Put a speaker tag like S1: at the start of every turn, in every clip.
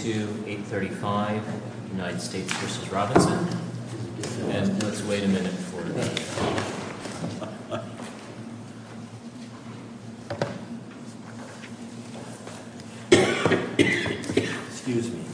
S1: 22-835 United States v. Robinson. And let's wait a minute for excuse me.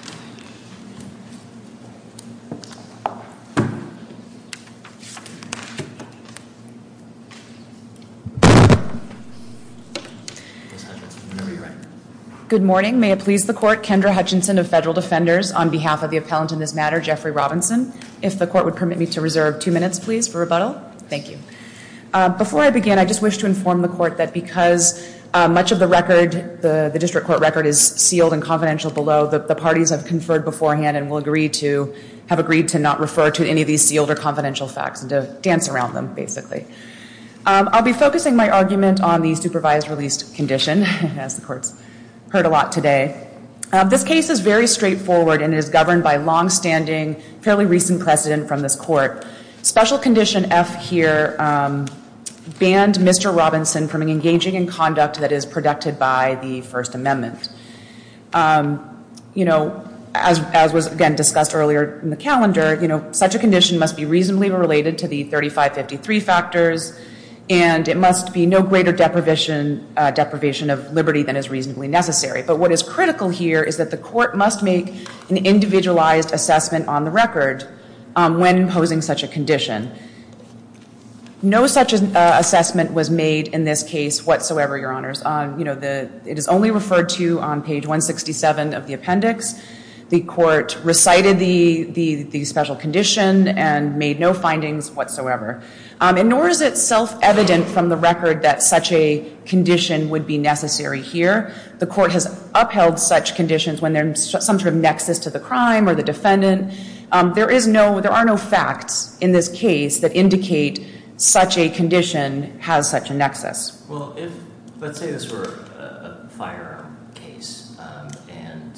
S2: Good morning. May it please the Court, Kendra Hutchinson of Federal Defenders, on behalf of the appellant in this matter, Jeffrey Robinson. If the Court would permit me to reserve 2 minutes, please, for rebuttal. Thank you. Before I begin, I just wish to inform the Court that because much of the record, the district court record, is sealed and confidential below, the parties have conferred beforehand and will have agreed to not refer to any of these sealed or confidential facts and to dance around them, basically. I'll be focusing my argument on the supervised release condition, as the Court's heard a lot today. This case is very straightforward and is governed by long-standing, fairly recent precedent from this Court. Special Condition F here banned Mr. Robinson from engaging in conduct that is protected by the First Amendment. As was, again, discussed earlier in the calendar, such a condition must be reasonably related to the 3553 factors, and it must be no greater deprivation of liberty than is reasonably necessary. But what is critical here is that the Court must make an individualized assessment on the record when imposing such a condition. No such assessment was made in this case whatsoever, Your Honors. It is only referred to on page 167 of the appendix. The Court recited the special condition and made no findings whatsoever. And nor is it self-evident from the record that such a condition would be necessary here. The Court has upheld such conditions when there's some sort of nexus to the crime or the defendant. There are no facts in this case that indicate such a condition has such a nexus.
S1: Well, let's say this were a firearm case, and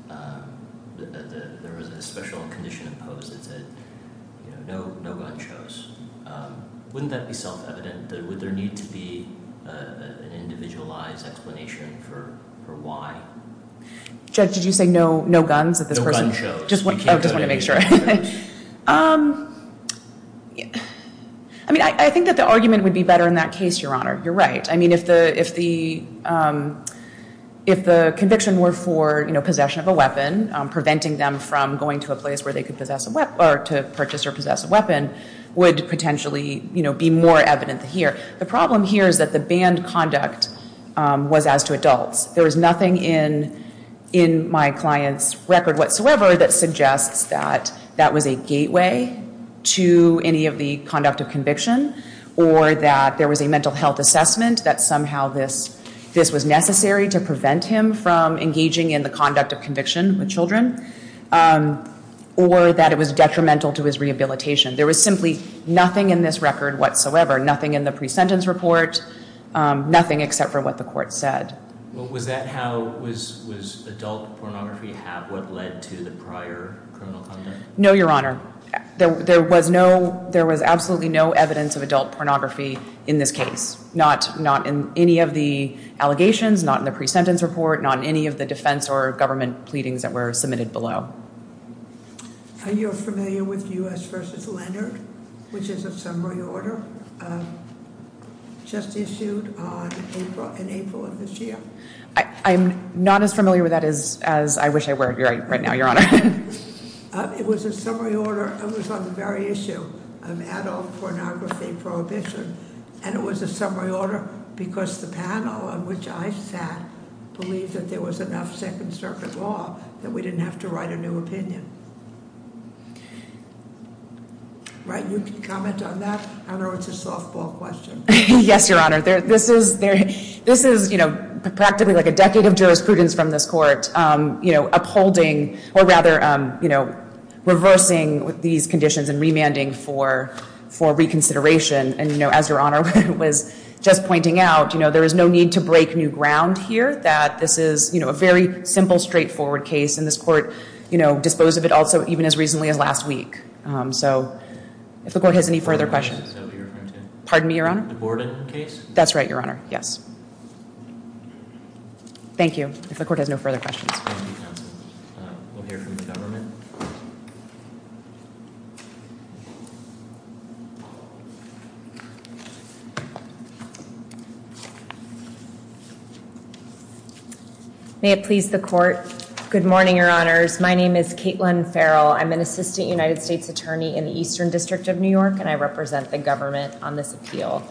S1: there was a special condition imposed that said, no gun shows. Wouldn't that be self-evident? Would there need to be an individualized explanation for why?
S2: Judge, did you say no guns that this person?
S1: No gun shows.
S2: Just want to make sure. I think that the argument would be better in that case, Your Honor. You're right. I mean, if the conviction were for possession of a weapon, preventing them from going to a place where they could possess a weapon or to purchase or possess a weapon would potentially be more evident here. The problem here is that the banned conduct was as to adults. There is nothing in my client's record whatsoever that suggests that that was a gateway to any of the conduct of conviction, or that there was a mental health assessment that somehow this was necessary to prevent him from engaging in the conduct of conviction with children, or that it was detrimental to his rehabilitation. There was simply nothing in this record whatsoever, nothing in the pre-sentence report, nothing except for what the Court said.
S1: Well, was adult pornography what led to the prior criminal conduct?
S2: No, Your Honor. There was absolutely no evidence of adult pornography in this case. Not in any of the allegations, not in the pre-sentence report, not in any of the defense or government pleadings that were submitted below.
S3: Are you familiar with U.S. v. Leonard, which is a summary order just issued in April of this year?
S2: I'm not as familiar with that as I wish I were right now, Your Honor.
S3: It was a summary order. It was on the very issue of adult pornography prohibition, and it was a summary order because the panel on which I sat believed that there was enough Second Circuit law that we didn't have to write a new opinion. Right? You can comment on that. I know it's a softball question.
S2: Yes, Your Honor. This is practically like a decade of jurisprudence from this Court, upholding, or rather, reversing these conditions and remanding for reconsideration. And as Your Honor was just pointing out, there is no need to break new ground here. That this is a very simple, straightforward case, and this Court disposed of it also even as recently as last week. So, if the Court has any further questions.
S1: Is that what you're referring to?
S2: Pardon me, Your Honor?
S1: The Borden case?
S2: That's right, Your Honor. Yes. Thank you. If the Court has no further questions.
S1: Thank you, counsel.
S4: May it please the court. Good morning, Your Honors. My name is Caitlin Farrell. I'm an assistant United States attorney in the Eastern District of New York, and I represent the government on this appeal.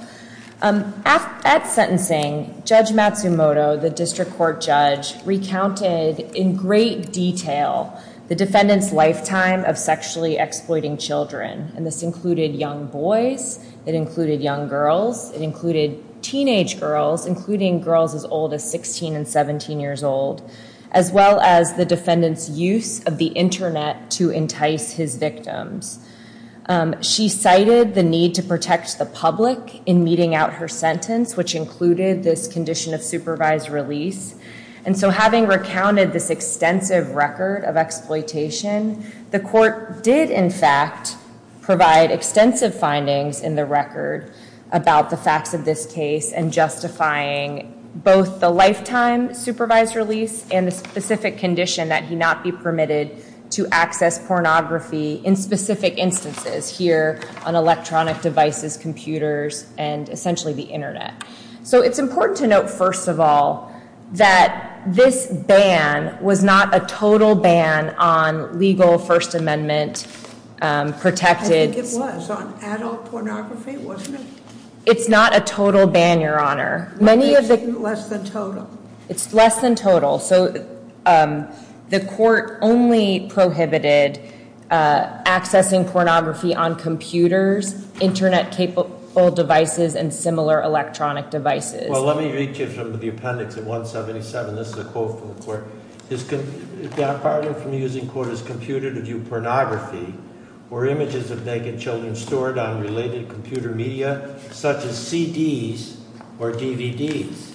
S4: At sentencing, Judge Matsumoto, the district court judge, recounted in great detail the defendant's lifetime of sexually exploiting children. And this included young boys, it included young girls, it included teenage girls, including girls as old as 16 and 17 years old, as well as the defendant's use of the internet to entice his victims. She cited the need to protect the public in meting out her sentence, which included this condition of supervised release. And so having recounted this extensive record of exploitation, the court did, in fact, provide extensive findings in the record about the facts of this case and justifying both the lifetime supervised release and the specific condition that he not be permitted to access pornography in specific instances here on electronic devices, computers, and essentially the internet. So it's important to note, first of all, that this ban was not a total ban on legal First Amendment protected.
S3: I think it was on adult pornography, wasn't it?
S4: It's not a total ban, Your Honor.
S3: Less than total.
S4: It's less than total. So the court only prohibited accessing pornography on computers, internet-capable devices, and similar electronic devices.
S5: Well, let me read you from the appendix at 177. This is a quote from the court. Pardon from using, quote, his computer to view pornography or images of naked children stored on related computer media, such as CDs or DVDs.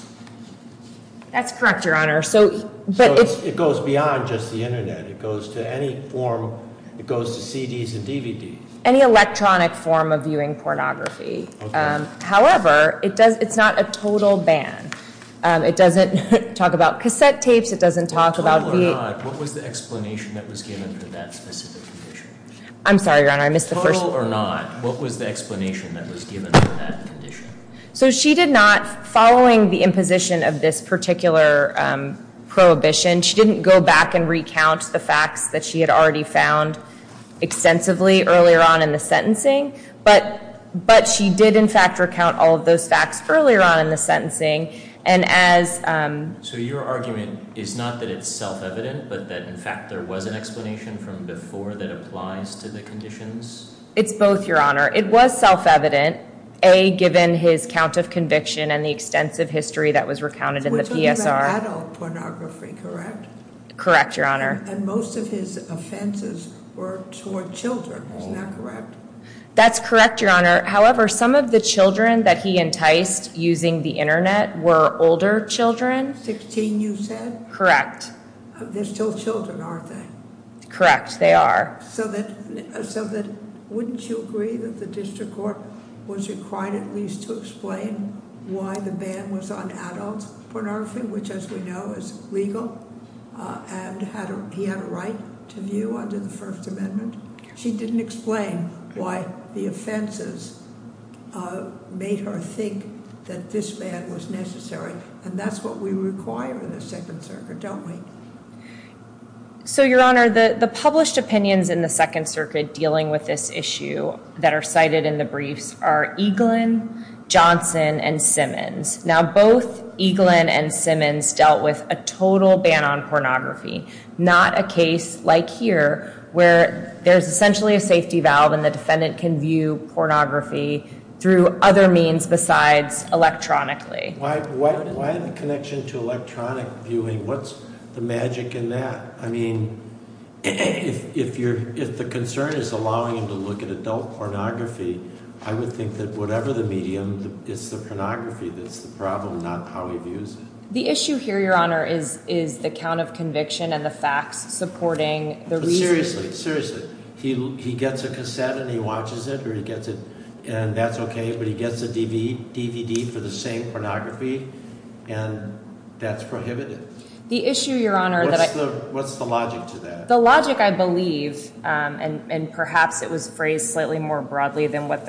S4: That's correct, Your Honor.
S5: It goes beyond just the internet. It goes to any form. It goes to CDs and DVDs.
S4: Any electronic form of viewing pornography.
S5: Okay.
S4: However, it's not a total ban. It doesn't talk about cassette tapes. It doesn't talk about
S1: total or not, what was the explanation that was given for that specific condition?
S4: I'm sorry, Your Honor, I missed the first.
S1: Total or not, what was the explanation that was given for that condition?
S4: So she did not, following the imposition of this particular prohibition, she didn't go back and recount the facts that she had already found extensively earlier on in the sentencing, but she did in fact recount all of those facts earlier on in the sentencing. And as
S1: So your argument is not that it's self-evident, but that in fact there was an explanation from before that applies to the conditions?
S4: It's both, Your Honor. It was self-evident, given his count of conviction and the extensive history that was recounted in the PSR.
S3: We're talking about adult pornography, correct?
S4: Correct, Your Honor.
S3: And most of his offenses were toward children, isn't that correct?
S4: That's correct, Your Honor. However, some of the children that he enticed using the internet were older children.
S3: 16, you said?
S4: Correct.
S3: They're still children, aren't they?
S4: Correct, they are.
S3: So that wouldn't you agree that the district court was required at least to explain why the ban was on adult pornography, which, as we know, is legal, and he had a right to view under the First Amendment? She didn't explain why the offenses made her think that this ban was necessary, and that's what we require in the Second Circuit, don't we?
S4: So, Your Honor, the published opinions in the Second Circuit dealing with this issue that are cited in the briefs are Eaglin, Johnson, and Simmons. Now, both Eaglin and Simmons dealt with a total ban on pornography, not a case like here where there's essentially a safety valve and the defendant can view pornography through other means besides electronically.
S5: Why the connection to electronic viewing? What's the magic in that? I mean, if the concern is allowing him to look at adult pornography, I would think that whatever the medium, it's the pornography that's the problem, not how he views it.
S4: The issue here, Your Honor, is the count of conviction and the facts supporting the reason.
S5: Seriously, he gets a cassette and he watches it, or he gets it, and that's okay, but he gets a DVD for the same pornography, and that's prohibited.
S4: The issue, Your Honor,
S5: what's the logic to that?
S4: The logic, I believe, and perhaps it was phrased slightly more broadly than what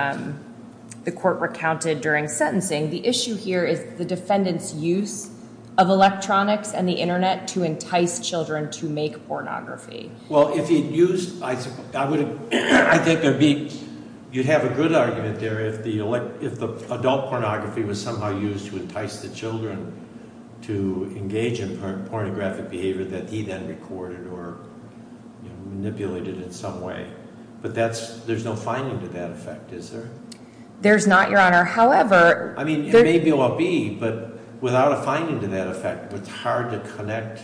S4: the court recounted during sentencing. The issue here is the defendant's use of electronics and the internet to entice children to make pornography.
S5: Well, if he'd used, I think you'd have a good argument there if the adult pornography was somehow used to entice the children to engage in pornographic behavior that he then recorded or manipulated in some way. But there's no finding to that effect, is there?
S4: There's not, Your Honor. However,
S5: I mean, it may well be, but without a finding to that effect, it's hard to connect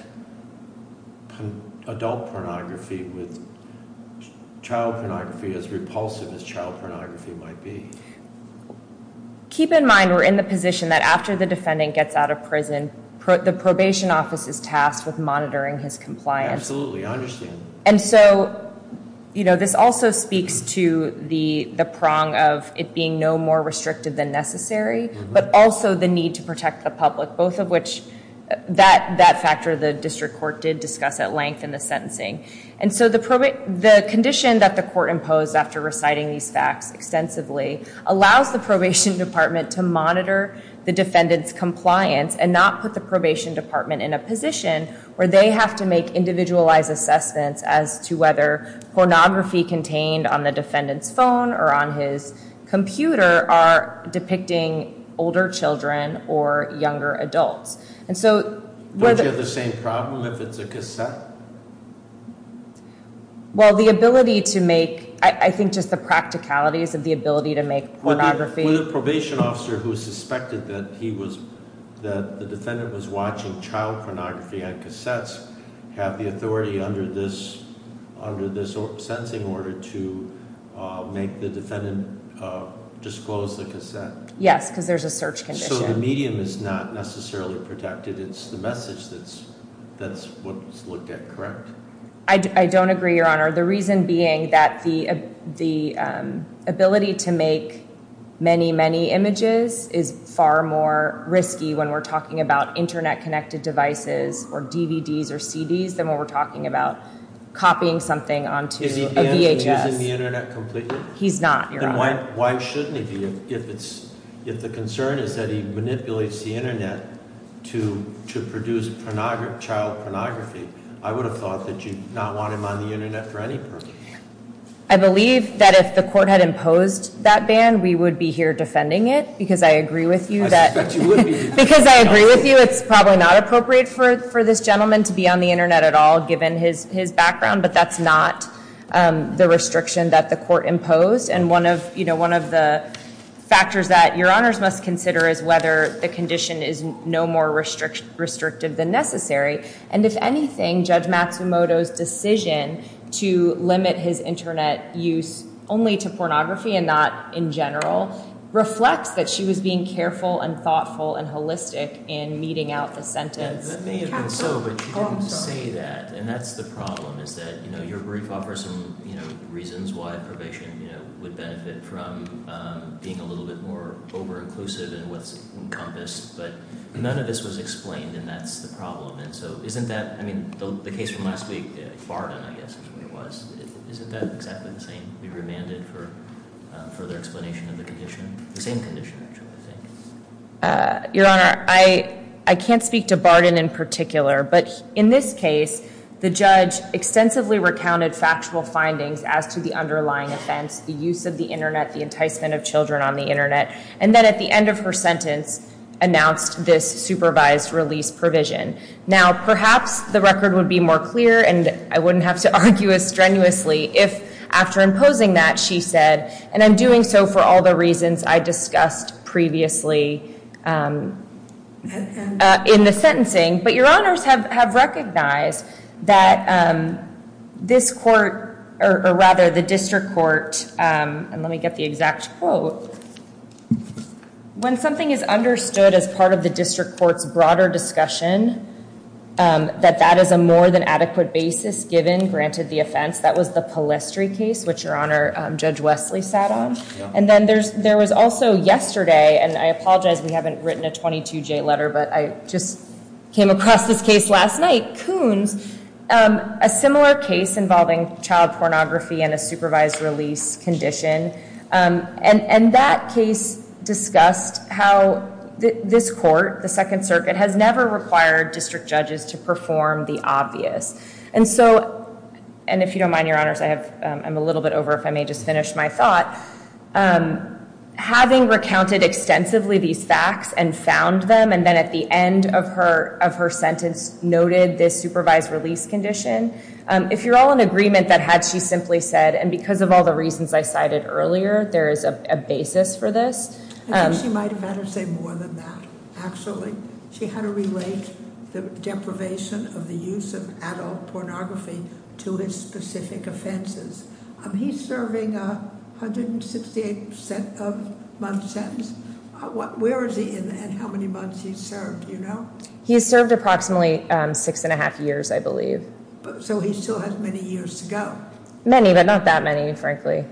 S5: adult pornography with child pornography, as repulsive as child pornography might be.
S4: Keep in mind, we're in the position that after the defendant gets out of prison, the probation office is tasked with monitoring his compliance.
S5: Absolutely, I understand.
S4: And so, this also speaks to the prong of it being no more restrictive than necessary, but also the need to protect the public, both of which that factor the district court did discuss at length in the sentencing. And so the condition that the court imposed after reciting these facts extensively allows the probation department to monitor the defendant's compliance and not put the probation department in a position where they have to make individualized assessments as to whether pornography contained on the defendant's phone or on his computer are depicting older children or younger adults. And so,
S5: don't you have the same problem if it's a cassette?
S4: Well, the ability to make, I think just the practicalities of the ability to make pornography.
S5: Would a probation officer who suspected that the defendant was watching child pornography on cassettes have the authority under this sentencing order to make the defendant disclose the cassette?
S4: Yes, because there's a search condition.
S5: So the medium is not necessarily protected. It's the message that's what's looked at, correct?
S4: I don't agree, Your Honor. The reason being that the ability to make many, many images is far more risky when we're talking about internet-connected devices or DVDs or CDs than when we're talking about copying something onto a VHS.
S5: Is he banned from using the internet completely?
S4: He's not, Your Honor.
S5: Then why shouldn't he be? If the concern is that he manipulates the internet to produce child pornography, I would have thought that you'd not want him on the internet for any purpose.
S4: I believe that if the court had imposed that ban, we would be here defending it, because I agree with you that...
S5: I suspect you would be.
S4: Because I agree with you, it's probably not appropriate for this gentleman to be on the internet at all, given his background, but that's not the restriction that the court imposed. And one of the factors that Your Honors must consider is whether the condition is no more restrictive than necessary. And if anything, Judge Matsumoto's decision to limit his internet use only to pornography and not in general reflects that she was being careful and thoughtful and holistic in meting out the sentence.
S1: That may have been so, but she didn't say that, and that's the problem. Is that your brief offers some reasons why probation would benefit from being a little bit more over-inclusive in what's encompassed, but none of this was explained, and that's the problem. And so, isn't that? I mean, the case from last week, Barden, I guess, is what it was. Isn't that exactly the same? We remanded for further explanation of the condition, the same condition, actually. I think.
S4: Your Honor, I can't speak to Barden in particular, but in this case, the judge extensively recounted factual findings as to the underlying offense, the use of the internet, the enticement of children on the internet, and then at the end of her sentence announced this supervised release provision. Now, perhaps the record would be more clear, and I wouldn't have to argue as strenuously if, after imposing that, she said, and I'm doing so for all the reasons I discussed previously in the sentencing. But Your Honors have recognized that this court, or rather the district court, and let me get the exact quote, when something is understood as part of the district court's broader discussion, that is a more than adequate basis given, granted the offense. That was the Palestri case, which Your Honor, Judge Wesley sat on. Yeah. And then there was also yesterday, and I apologize we haven't written a 22J letter, but I just came across this case last night, Coons, a similar case involving child pornography and a supervised release condition. And that case discussed how this court, the Second Circuit, has never required district judges to perform the obvious. And so, and if you don't mind, Your Honors, I'm a little bit over, if I may just finish my thought. Having recounted extensively these facts and found them, and then at the end of her sentence noted this supervised release condition, if you're all in agreement that had she simply said, and because of all the reasons I cited earlier, there is a basis for this.
S3: I think she might have had to say more than that, actually. She had to relate the deprivation of the use of adult pornography to his specific offenses. He's serving a 168-month sentence. Where is he and how many months he's served, do you know?
S4: He's served approximately 6.5 years, I believe.
S3: So he still has many years to go.
S4: Many, but not that many, frankly.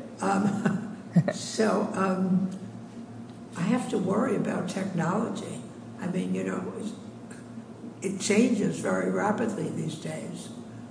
S3: I have to worry about technology. I mean, it changes very rapidly these days.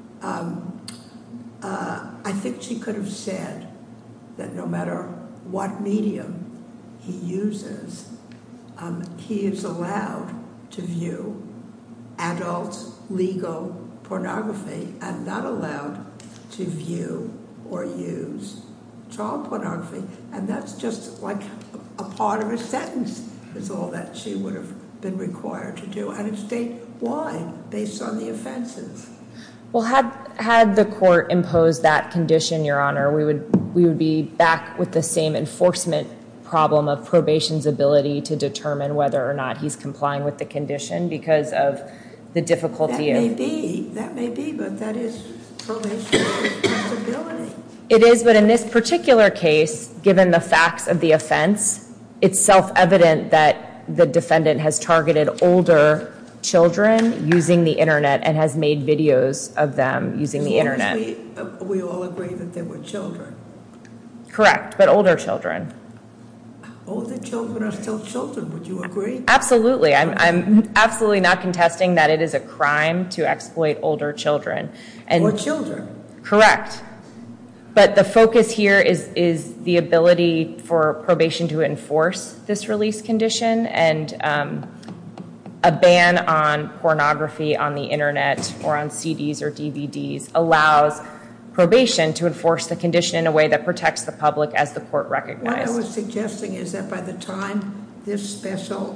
S3: I think she could have said that no matter what medium he uses, he is allowed to view adult legal pornography and not allowed to view or use child pornography. And that's just like a part of a sentence is all that she would have been required to do. And it's statewide based on the offenses.
S4: Well, had the court imposed that condition, Your Honor, we would be back with the same enforcement problem of probation's ability to determine whether or not he's complying with the condition because of the difficulty
S3: That may be, but that is probation's responsibility.
S4: It is, but in this particular case, given the facts of the offense, it's self-evident that the defendant has targeted older children using the internet and has made videos of them using the internet.
S3: We all agree that they were children.
S4: Correct, but older children.
S3: Older children are still children, would you agree?
S4: Absolutely. I'm absolutely not contesting that it is a crime to exploit older children.
S3: Or children.
S4: Correct. But the focus here is the ability for probation to enforce this release condition, and a ban on pornography on the internet or on CDs or DVDs allows probation to enforce the condition in a way that protects the public as the court recognized.
S3: What I was suggesting is that by the time this special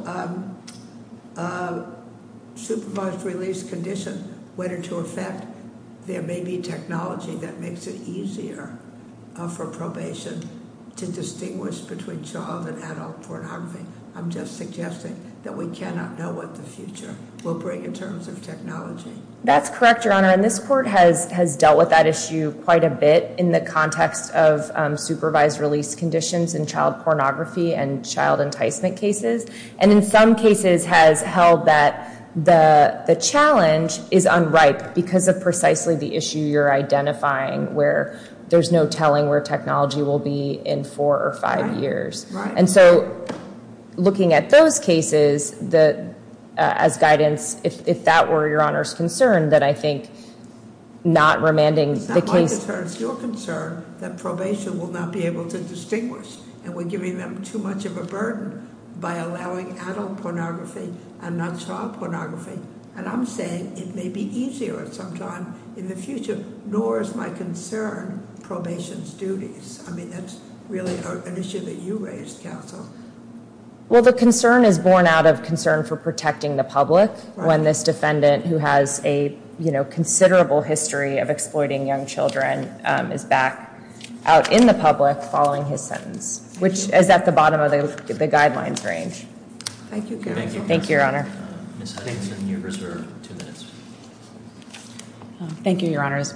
S3: supervised release condition went into effect, there may be technology that makes it easier for probation to distinguish between child and adult pornography. I'm just suggesting that we cannot know what the future will bring in terms of technology.
S4: That's correct, Your Honor, and this court has dealt with that issue quite a bit in the context of supervised release conditions in child pornography and child enticement cases, and in some cases has held that the challenge is unripe because of precisely the issue you're identifying, where there's no telling where technology will be in 4 or 5 years.
S3: Right.
S4: And so looking at those cases, as guidance, if that were Your Honor's concern, then I think not remanding the case.
S3: It's not my concern, it's your concern that probation will not be able to distinguish, and we're giving them too much of a burden by allowing adult pornography and not child pornography. And I'm saying it may be easier at some time in the future, nor is my concern probation's duties. I mean, that's really an issue that you raised, counsel.
S4: Well, the concern is born out of concern for protecting the public when this defendant, who has a considerable history of exploiting young children, is back out in the public following his sentence, which is at the bottom of the guidelines range.
S3: Thank you, counsel.
S4: Thank you, Your Honor.
S1: Ms. Hutchinson, you're reserved 2 minutes.
S2: Thank you, Your Honors.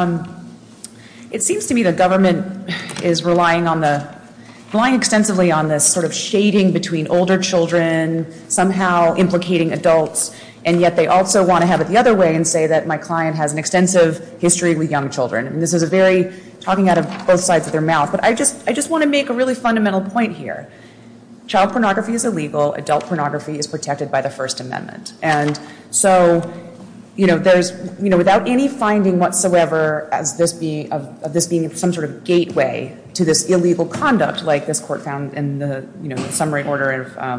S2: It seems to me the government is relying extensively on this sort of shading between older children, somehow implicating adults, and yet they also want to have it the other way and say that my client has an extensive history with young children. And this is talking out of both sides of their mouth. But I just want to make a really fundamental point here. Child pornography is illegal. Adult pornography is protected by the First Amendment. And so, there's, without any finding whatsoever of this being some sort of gateway to this illegal conduct, like this court found in the, summary order of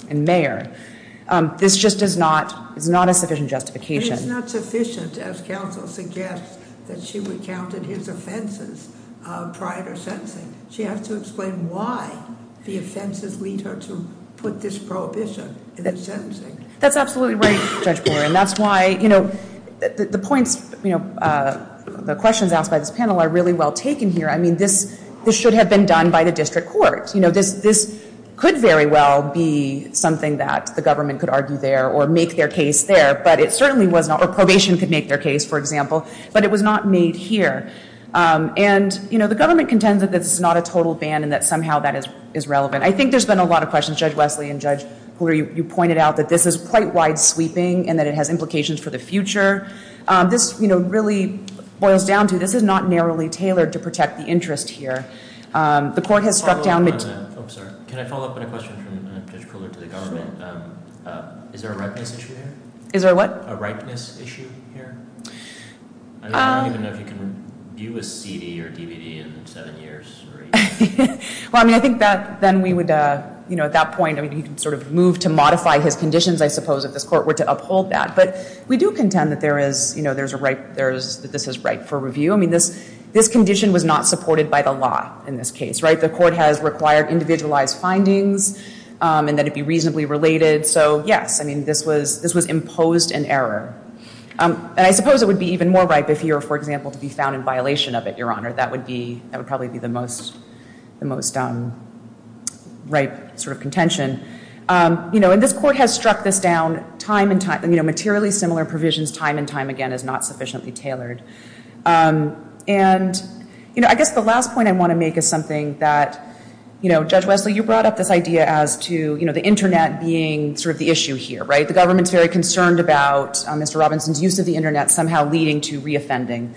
S2: and Mayer. This just is not a sufficient
S3: And
S2: justification.
S3: it's not sufficient, as counsel suggests, that she recounted his offenses prior to sentencing. She has to explain why the offenses lead her to put this prohibition in the sentencing.
S2: That's absolutely right, Judge Brewer, and that's why, the points, the questions asked by this panel are really well taken here. I mean, this should have been done by the district court. This could very well be something that the government could argue there or make their case there, but it certainly was not, or probation could make their case, for example, but it was not made here. The government contends that this is not a total ban and that somehow that is relevant. I think there's been a lot of questions, Judge Wesley and Judge Pooler, you pointed out that this is quite wide-sweeping and that it has implications for the future. This, really boils down to this is not narrowly tailored to protect the interest here. The court has struck down...
S1: sorry. Can I follow up on a question from Judge Pooler to the government? Is there a ripeness issue here?
S2: Is there what?
S1: A ripeness issue here? I don't even know if you can view a CD or DVD in 7 years or 8 years.
S2: Well, I think that then we would, at that point, he could sort of move to modify his conditions, I suppose, if this court were to uphold that. But we do contend that there is, that this is ripe for review. I mean, this condition was not supported by the law in this case, right? The court has required individualized findings and that it be reasonably related. So, yes, this was imposed in error. And I suppose it would be even more ripe if he were, for example, to be found in violation of it, Your Honor. That would probably be the most ripe sort of contention. And this court has struck this down time and time, materially similar provisions time and time again is not sufficiently tailored. I guess the last point I want to make is something that, Judge Wesley, you brought up this idea as to, the Internet being sort of the issue here, right? The government's very concerned about Mr. Robinson's use of the Internet somehow leading to reoffending.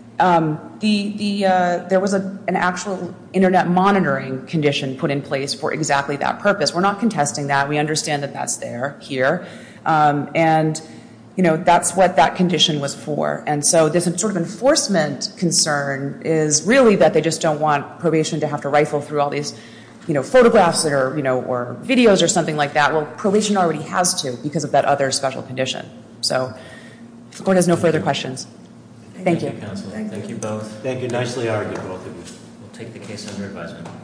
S2: There was an actual Internet monitoring condition put in place for exactly that purpose. We're not contesting that. We understand that that's here. That's what that condition was for. And so this sort of enforcement concern is really that they just don't want probation to have to rifle through all these, photographs that are, or videos or something like that. Well, probation already has to because of that other special condition. So if the court has no further questions. Thank you.
S1: Thank you, counsel. Thank you both.
S5: Thank you. Nicely argued, both of you.
S1: We'll take the case under advisement.